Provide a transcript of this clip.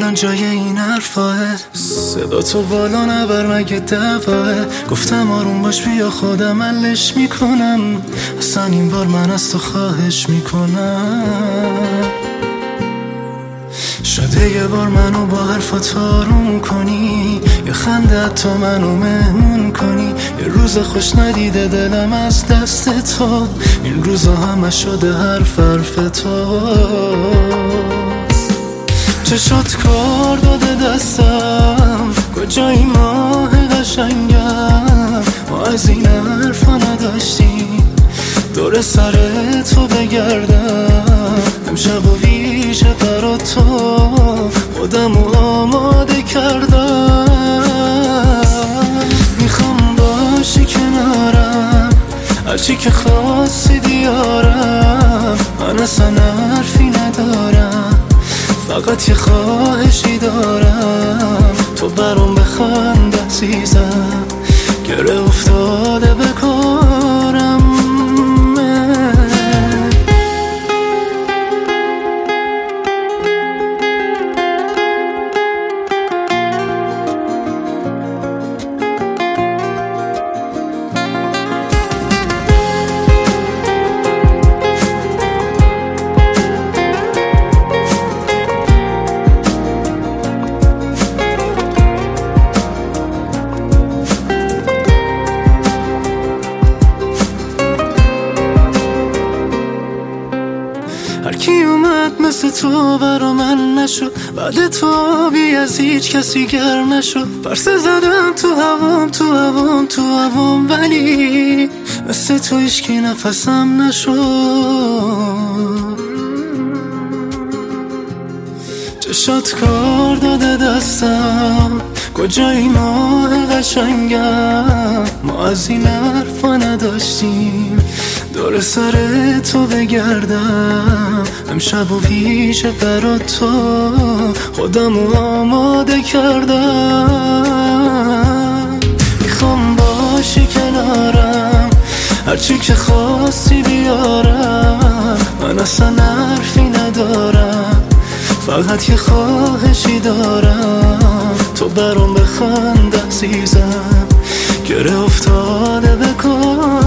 الان جای این حرفاه؟ صدا تو بالا نبر مگه دواه؟ گفتم آروم باش بیا خودم حلش میکنم، اصلا این بار من از تو خواهش میکنم. شده یه بار منو با حرفات آروم کنی، یه خنده تو منو مهمون کنی. یه روز خوش ندیده دلم از دست تو، این روزا همه شده حرف تو. چشات کار داده دستم، کجایی ماه قشنگم؟ ما از این حرفا نداشتیم، دور سر تو بگردم. امشب و ویژه برا تو خودمو آماده کردم. میخوام باشی کنارم، هرچی که خواستی بیارم. من اصلا حرفی ندارم، فقط یه خواهشی دارم. تو برام بخند عزیزم، گره افتاده به کارم. هرکی اومد مثل تو برا من نشد، بعد تو بی از هیچ کسی گر نشد. پرسه زدم تو هوام تو هوام تو هوام، ولی مثل تو هیچکی نفسم نشد. چشات کار داده دستم، کجایی ماه قشنگم؟ ما از این حرفا نداشتیم، دور سر تو بگردم. امشب و ویژه برا تو خودمو آماده کردم. میخوام باشی کنارم، هرچی که خواستی بیارم. من اصلا حرفی ندارم، فقط یه خواهشی دارم. تو برام بخند عزیزم، گره افتاده به کار.